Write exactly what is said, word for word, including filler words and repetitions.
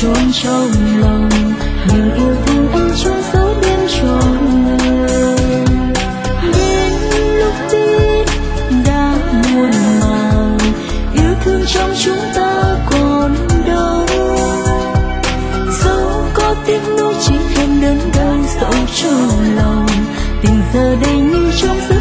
chôn trong lòng, nhưng yêu thương anh trong dấu đêm tròn ngời. Đến lúc biết đã muộn màng, yêu thương trong chúng ta còn đâu. Dẫu có tiếc nuối chỉ thêm đớn đau sâu trong lòng, tình giờ đây như trong giấc